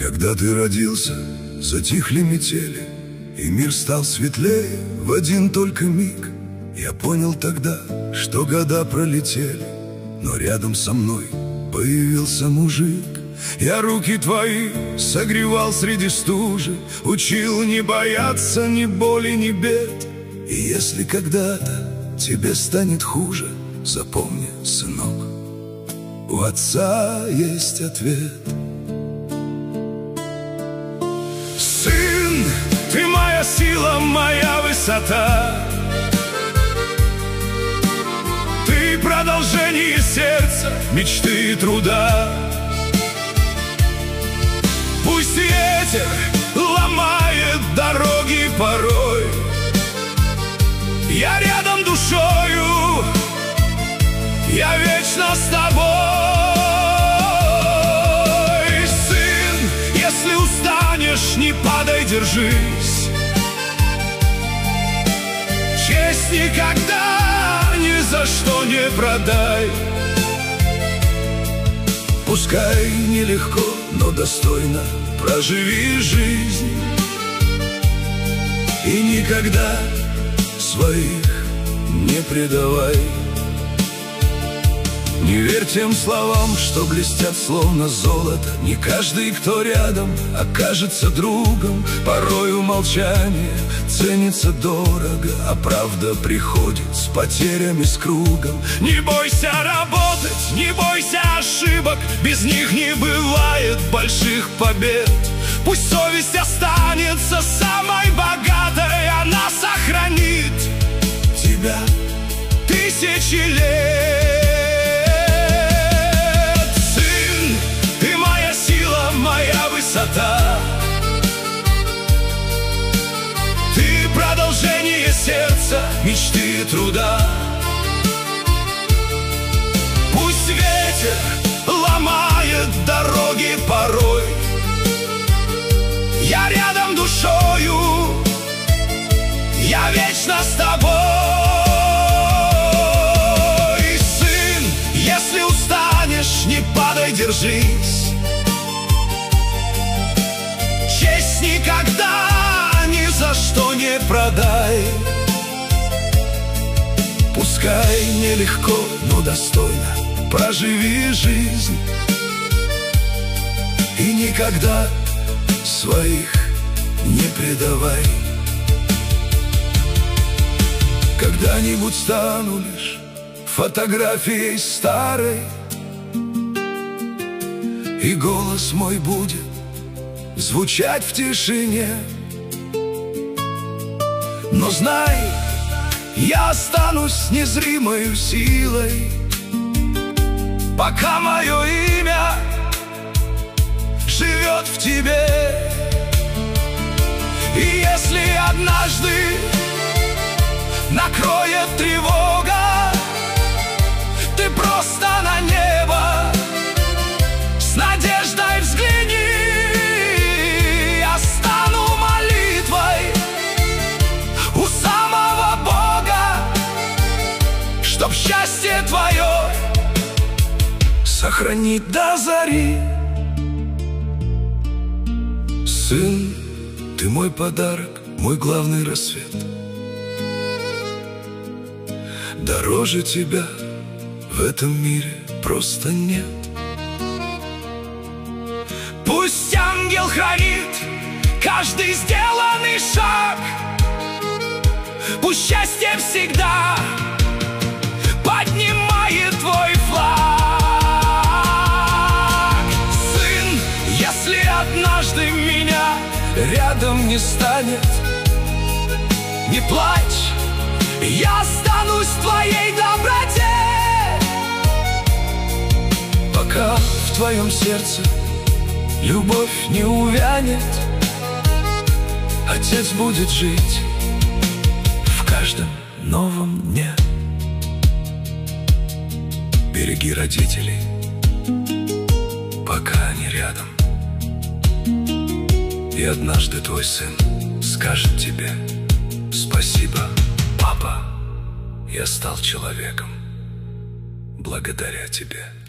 Когда ты родился, затихли метели, и мир стал светлее в один только миг. Я понял тогда, что года пролетели, но рядом со мной появился мужик. Я руки твои согревал среди стужи, учил не бояться ни боли, ни бед. И если когда-то тебе станет хуже, запомни, сынок, у отца есть ответ. Сын, ты моя сила, моя высота, ты продолжение сердца, мечты и труда. Пусть ветер ломает дороги порой, я рядом душою, я вечно с тобой. Сын, если устанешь, не падай, держись. Честь никогда ни за что не продай. Пускай нелегко, но достойно проживи жизнь, и никогда своих не предавай. Не верь тем словам, что блестят словно золото. Не каждый, кто рядом, окажется другом. Порою молчание ценится дорого, а правда приходит с потерями, с кругом. Не бойся работать, не бойся ошибок, без них не бывает больших побед. Пусть совесть останется самой богатой, она сохранит тебя тысячи лет. Сын, ты моя сила, моя высота, ты продолжение сердца, мечты и труда. Пусть ветер ломает дороги порой, я рядом душою, я вечно с тобой. Сын, если устанешь, не падай, держись. Честь никогда ни за что не продай. Пускай нелегко, но достойно проживи жизнь, и никогда своих не предавай. Когда-нибудь стану лишь фотографией старой, и голос мой будет звучать в тишине. Но знай, я останусь незримою силой, пока мое имя живет в тебе. И если однажды накроет тревога, ты просто на небо с надеждой взгляни. Я стану молитвой у самого Бога, чтоб счастье твое сохранить до зари. Сын, ты мой подарок, мой главный рассвет. Дороже тебя в этом мире просто нет. Пусть ангел хранит каждый сделанный шаг, пусть счастье всегда поднимает твой флаг. Сын, если однажды меня рядом не станет, не плачь, я останусь в твоей доброте. Пока в твоем сердце любовь не увянет, Отец будет жить в каждом новом дне. Береги родителей, пока они рядом, и однажды твой сын скажет тебе: спасибо, папа, я стал человеком благодаря тебе.